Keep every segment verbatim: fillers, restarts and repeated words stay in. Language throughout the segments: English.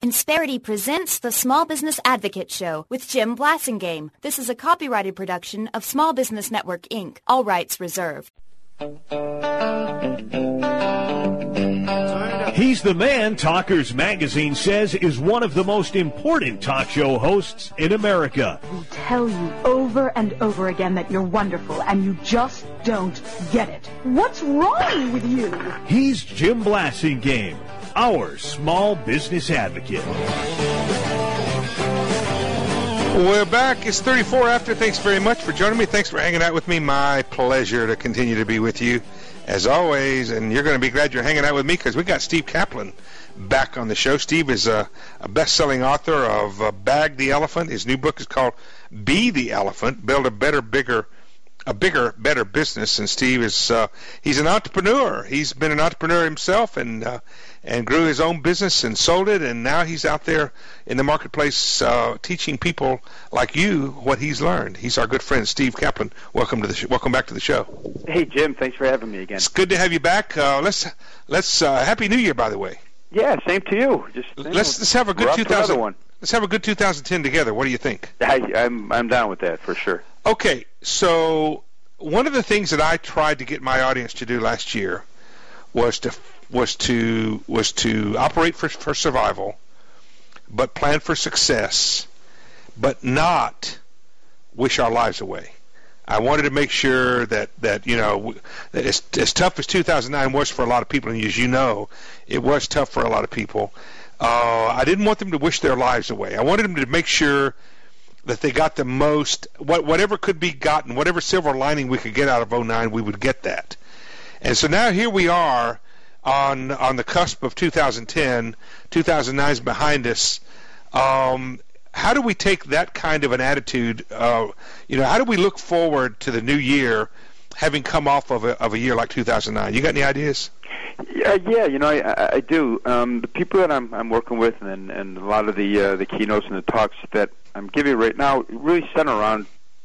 Insperity presents the Small Business Advocate Show with Jim Blasingame. This is a copyrighted production of Small Business Network, Incorporated. All rights reserved. He's the man Talkers Magazine says is one of the most important talk show hosts in America. We tell you over and over again that you're wonderful, and you just don't get it. What's wrong with you? He's Jim Blasingame, our small business advocate. We're back. It's thirty-four after. Thanks very much for joining me. Thanks for hanging out with me. My pleasure to continue to be with you, as always. And you're going to be glad you're hanging out with me because we got Steve Kaplan back on the show. Steve is a, a best-selling author of uh, Bag the Elephant. His new book is called Be the Elephant, Build a Better, Bigger a bigger, better business. And Steve is, uh, he's an entrepreneur. He's been an entrepreneur himself and uh, and grew his own business and sold it, and now he's out there in the marketplace uh, teaching people like you what he's learned. He's our good friend, Steve Kaplan. Welcome to the sh- welcome back to the show. Hey, Jim. Thanks for having me again. It's good to have you back. Uh, let's let's uh, Happy New Year, by the way. Yeah, same to you. Just you know, let's let's have a good two thousand one. Let's have a good two thousand ten together. What do you think? I, I'm I'm down with that for sure. Okay, so one of the things that I tried to get my audience to do last year was to was to was to operate for for survival, but plan for success, but not wish our lives away. I wanted to make sure that, that you know, that as, as tough as two thousand nine was for a lot of people, and as you know, it was tough for a lot of people, uh, I didn't want them to wish their lives away. I wanted them to make sure that they got the most, what, whatever could be gotten, whatever silver lining we could get out of oh nine, we would get that. And so now here we are on on the cusp of two thousand ten. two thousand nine is behind us. Um, how do we take that kind of an attitude? Uh, you know, how do we look forward to the new year, having come off of a, of a year like two thousand nine? You got any ideas? Yeah, yeah. You know, I, I do. Um, the people that I'm, I'm working with, and, and a lot of the uh, the keynotes and the talks that I'm giving right now, really center around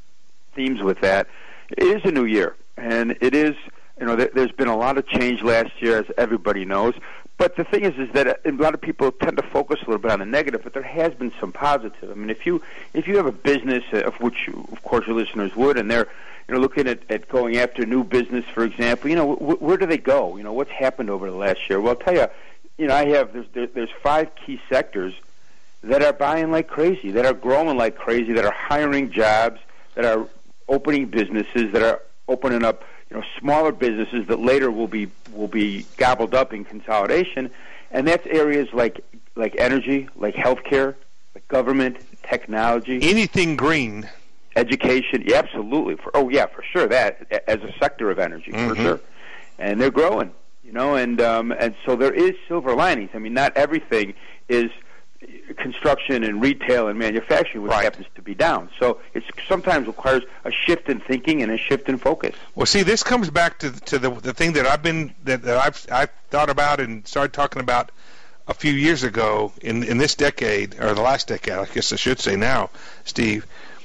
themes with that. It is a new year, and it is. You know, there, there's been a lot of change last year, as everybody knows. But the thing is, is that a lot of people tend to focus a little bit on the negative, but there has been some positive. I mean, if you if you have a business, of which, of course, your listeners would, and they're you know looking at, at going after new business, for example, you know, wh- where do they go? You know, what's happened over the last year? Well, I'll tell you, you know, I have there's there, there's five key sectors that are buying like crazy, that are growing like crazy, that are hiring jobs, that are opening businesses, that are opening up, you know, smaller businesses that later will be will be gobbled up in consolidation, and that's areas like like energy, like healthcare, like government, technology, anything green, education. Yeah, absolutely. For, oh yeah, for sure. That as a sector of energy, mm-hmm. for sure, and they're growing. You know, and um, and so there is silver linings. I mean, not everything is construction and retail and manufacturing, which right. happens to be down. So it sometimes requires a shift in thinking and a shift in focus. Well, see, this comes back to to the the thing that I've been that, that I've I've thought about and started talking about a few years ago in in this decade, or the last decade, I guess I should say now, Steve.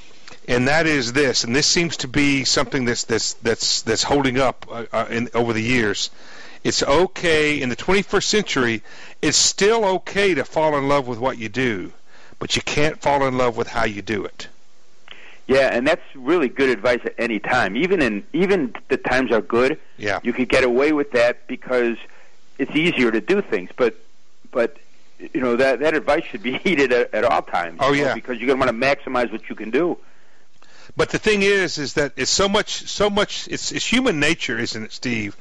And that is this, and this seems to be something that's that's that's that's holding up uh, uh, in, over the years. It's okay in the twenty-first century. It's still okay to fall in love with what you do, but you can't fall in love with how you do it. Yeah, and that's really good advice at any time. Even in even the times are good. Yeah. You could get away with that because it's easier to do things. But but you know that that advice should be heeded at, at all times. Oh you know, yeah, because you're going to want to maximize what you can do. But the thing is, is that it's so much, so much. It's it's human nature, isn't it, Steve?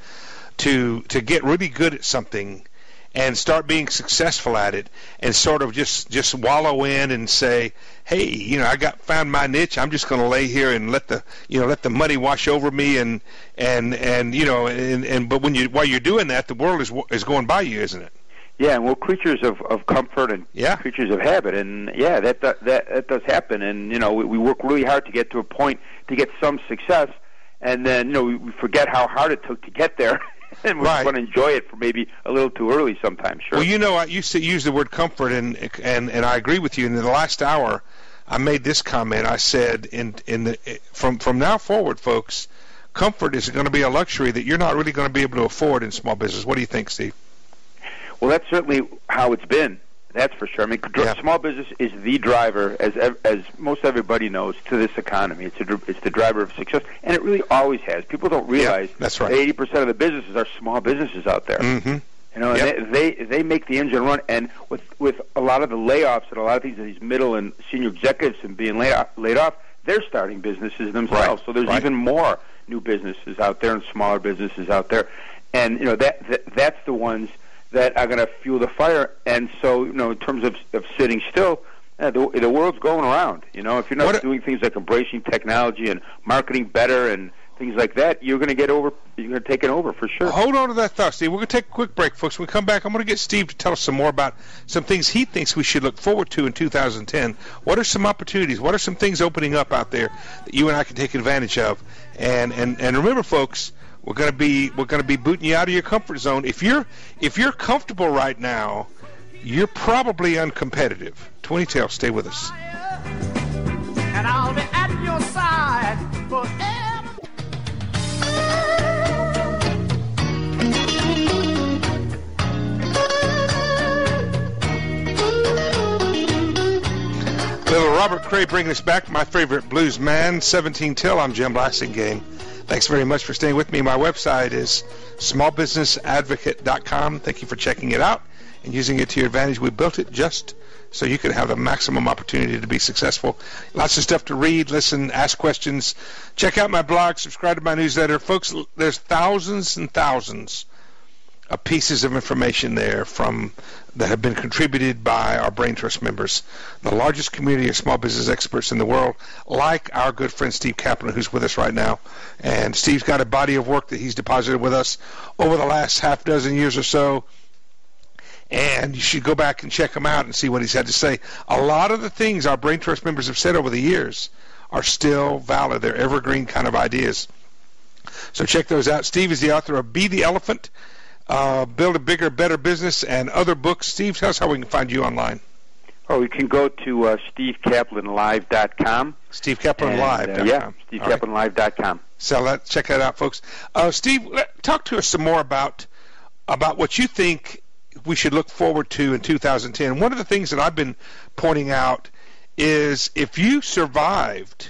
To to get really good at something and start being successful at it, and sort of just, just wallow in and say, hey, you know, I got found my niche. I'm just going to lay here and let the you know let the money wash over me, and and and you know and, and but when you while you're doing that, the world is is going by you, isn't it? Yeah, and we're creatures of, of comfort and yeah. creatures of habit, and yeah, that that that does happen. And you know, we, we work really hard to get to a point to get some success, and then you know we, we forget how hard it took to get there. And we right. want to enjoy it for maybe a little too early sometimes. Sure. Well, you know, I used to use the word comfort, and and and I agree with you. And in the last hour, I made this comment. I said, in in the from from now forward, folks, comfort is going to be a luxury that you're not really going to be able to afford in small business. What do you think, Steve? Well, that's certainly how it's been. That's for sure. I mean, Yeah. small business is the driver, as as most everybody knows, to this economy. It's a, it's the driver of success, and it really always has. People don't realize Yeah, that's right. eighty percent of the businesses are small businesses out there. Mm-hmm. You know, and Yep. they, they they make the engine run. And with with a lot of the layoffs and a lot of these these middle and senior executives and being laid off, laid off, they're starting businesses themselves. Right. So there's Right. even more new businesses out there and smaller businesses out there, and you know that, that that's the ones that are going to fuel the fire. And so, you know, in terms of of sitting still, uh, the the world's going around. You know, if you're not What a- doing things like embracing technology and marketing better and things like that, you're going to get over. You're going to take it over for sure. Hold on to that thought, Steve. We're going to take a quick break, folks. When we come back, I'm going to get Steve to tell us some more about some things he thinks we should look forward to in two thousand ten. What are some opportunities? What are some things opening up out there that you and I can take advantage of? And and, and remember, folks, we're going to be we're going to be booting you out of your comfort zone. If you're if you're comfortable right now, you're probably uncompetitive. twenty Tail, stay with us. And I'll be at your side forever. Little Robert Cray bringing us back, my favorite blues man, seventeen Till. I'm Jim Blasingame. Thanks very much for staying with me. My website is small business advocate dot com. Thank you for checking it out and using it to your advantage. We built it just so you could have the maximum opportunity to be successful. Lots of stuff to read, listen, ask questions. Check out my blog, subscribe to my newsletter. Folks, there's thousands and thousands of pieces of information there from that have been contributed by our Brain Trust members, the largest community of small business experts in the world, like our good friend Steve Kaplan, who's with us right now. And Steve's got a body of work that he's deposited with us over the last half dozen years or so. And you should go back and check him out and see what he's had to say. A lot of the things our Brain Trust members have said over the years are still valid. They're evergreen kind of ideas. So check those out. Steve is the author of Be the Elephant, Uh, Build a Bigger, Better Business, and other books. Steve, tell us how we can find you online. Oh, you can go to uh, steve kaplan live dot com. Steve Kaplan Live dot com. Uh, yeah, steve kaplan live dot com. So that, check that out, folks. Uh, Steve, let, talk to us some more about about what you think we should look forward to in two thousand ten. One of the things that I've been pointing out is if you survived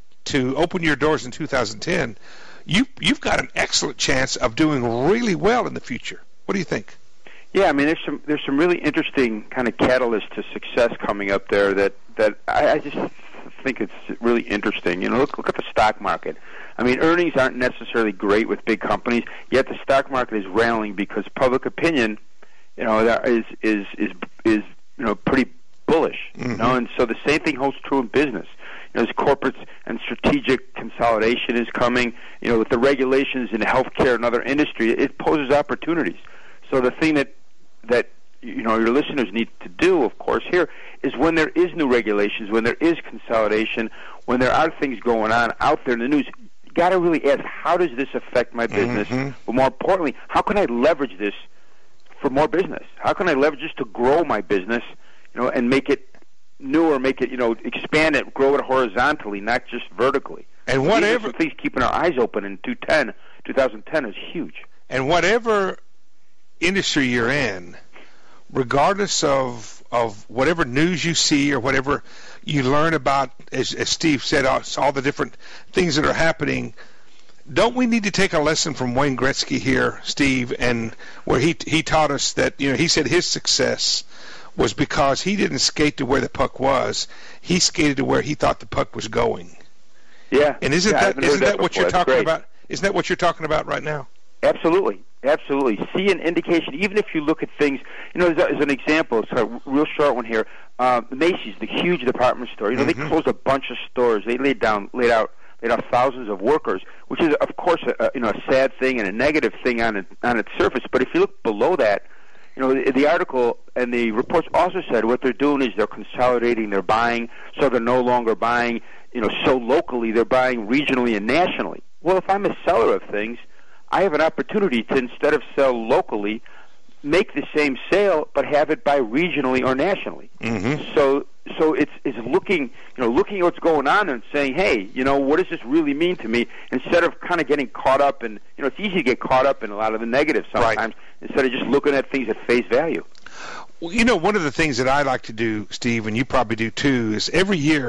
to open your doors in two thousand ten, you, you've got an excellent chance of doing really well in the future. What do you think? Yeah, I mean, there's some there's some really interesting kind of catalysts to success coming up there that that I, I just think it's really interesting. You know, look look at the stock market. I mean, earnings aren't necessarily great with big companies, yet the stock market is rallying because public opinion, you know, that is is is is you know pretty bullish. Mm-hmm. You know, and so the same thing holds true in business. You know, as corporates and strategic consolidation is coming, you know, with the regulations in healthcare and other industry, it poses opportunities. So the thing that that you know your listeners need to do, of course, here is when there is new regulations, when there is consolidation, when there are things going on out there in the news, you got to really ask, how does this affect my business? Mm-hmm. But more importantly, how can I leverage this for more business? How can I leverage this to grow my business, you know, and make it new or make it, you know, expand it, grow it horizontally, not just vertically. And so whatever these are some things keeping our eyes open in two ten, twenty ten is huge. And whatever industry you're in, regardless of of whatever news you see or whatever you learn about, as, as Steve said, all, all the different things that are happening, don't we need to take a lesson from Wayne Gretzky here, Steve, and where he he taught us that, you know, he said his success was because he didn't skate to where the puck was, he skated to where he thought the puck was going. Yeah. And isn't yeah, that isn't that, that what you're That's talking great. about? Isn't that what you're talking about right now? Absolutely, absolutely. See an indication, even if you look at things, you know, as, as an example, it's a real short one here. Uh, Macy's, the huge department store, you know, Mm-hmm. they closed a bunch of stores. They laid down, laid out, laid out thousands of workers, which is, of course, a, a, you know, a sad thing and a negative thing on it, on its surface. But if you look below that, you know, the, the article and the reports also said what they're doing is they're consolidating, they're buying, so they're no longer buying, you know, so locally, they're buying regionally and nationally. Well, if I'm a seller of things, I have an opportunity to, instead of sell locally, make the same sale, but have it buy regionally or nationally. Mm-hmm. So, so it's it's looking, you know, looking at what's going on and saying, hey, you know, what does this really mean to me? Instead of kind of getting caught up in, you know, it's easy to get caught up in a lot of the negatives sometimes, right, instead of just looking at things at face value. Well, you know, one of the things that I like to do, Steve, and you probably do too, is every year,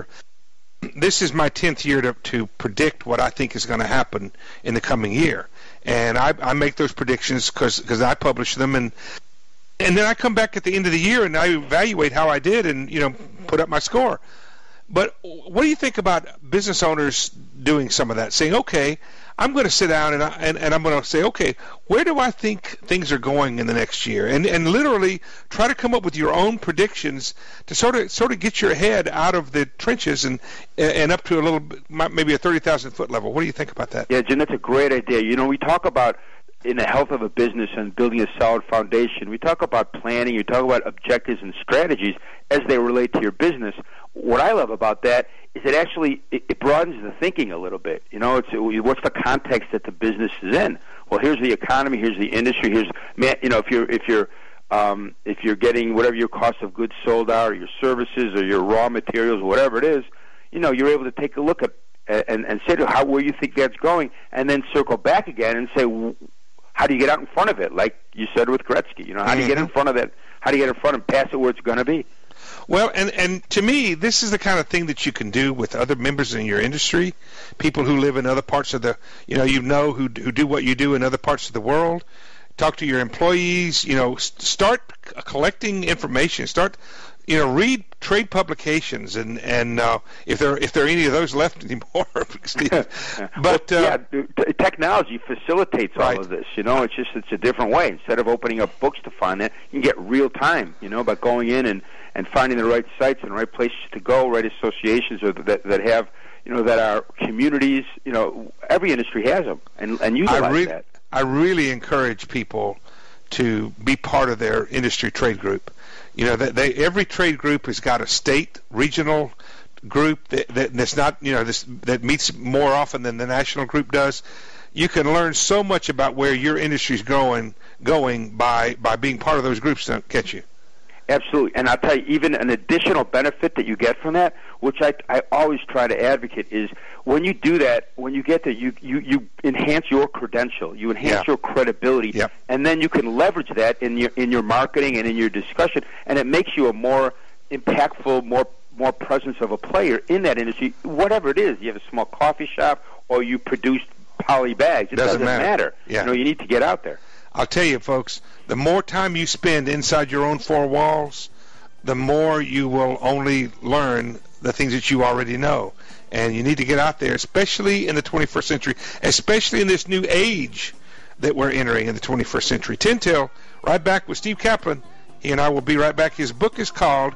this is my tenth year to, to predict what I think is going to happen in the coming year. And I, I make those predictions because I publish them, and and then I come back at the end of the year and I evaluate how I did and, you know, put up my score. But what do you think about business owners doing some of that, saying, okay, I'm going to sit down and, I, and, and I'm going to say, okay, where do I think things are going in the next year? And and literally try to come up with your own predictions to sort of sort of get your head out of the trenches and and up to a little bit, maybe a thirty thousand foot level. What do you think about that? Yeah, Jim, that's a great idea. You know, we talk about in the health of a business and building a solid foundation. We talk about planning. You talk about objectives and strategies as they relate to your business. What I love about that is it actually it, it broadens the thinking a little bit. You know, it's it, what's the context that the business is in? Well, here's the economy. Here's the industry. Here's you know if you're if you're um, if you're getting whatever your cost of goods sold are, or your services, or your raw materials, whatever it is, you know, you're able to take a look at and and say to how where you think that's going, and then circle back again and say, how do you get out in front of it? Like you said with Gretzky, you know, how do you get in front of that? How do you get in front and pass it where it's going to be? Well, and, and to me, this is the kind of thing that you can do with other members in your industry, people who live in other parts of the, you know, you know, who who do what you do in other parts of the world. Talk to your employees, you know, start collecting information. Start, you know, read trade publications, and and uh, if there if there are any of those left anymore, Steve. But well, uh, yeah, t- technology facilitates right. all of this. You know, it's just it's a different way. Instead of opening up books to find that, you can get real time. You know, by going in and, and finding the right sites and the right places to go, right associations or that that have you know that are communities. You know, every industry has them, and and utilize I re- that. I really encourage people to be part of their industry trade group. You know, that they every trade group has got a state, regional group that, that that's not, you know, this that meets more often than the national group does. You can learn so much about where your industry's going going by by being part of those groups, don't catch you. Absolutely, and I'll tell you, even an additional benefit that you get from that, which I, I always try to advocate, is when you do that, when you get there, you, you, you enhance your credential, you enhance yeah. your credibility, yep. and then you can leverage that in your in your marketing and in your discussion, and it makes you a more impactful, more more presence of a player in that industry, whatever it is. You have a small coffee shop, or you produce poly bags. It doesn't, doesn't matter. matter. Yeah. You know, you need to get out there. I'll tell you, folks, the more time you spend inside your own four walls, the more you will only learn the things that you already know. And you need to get out there, especially in the twenty-first century, especially in this new age that we're entering in the twenty-first century. Tintel, right back with Steve Kaplan. He and I will be right back. His book is called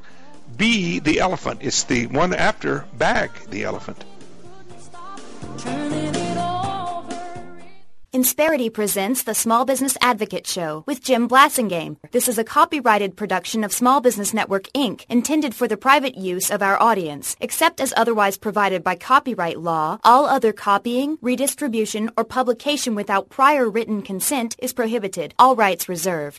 Be the Elephant. It's the one after Bag the Elephant. Insperity presents the Small Business Advocate Show with Jim Blasingame. This is a copyrighted production of Small Business Network, Incorporated, intended for the private use of our audience. Except as otherwise provided by copyright law, all other copying, redistribution, or publication without prior written consent is prohibited. All rights reserved.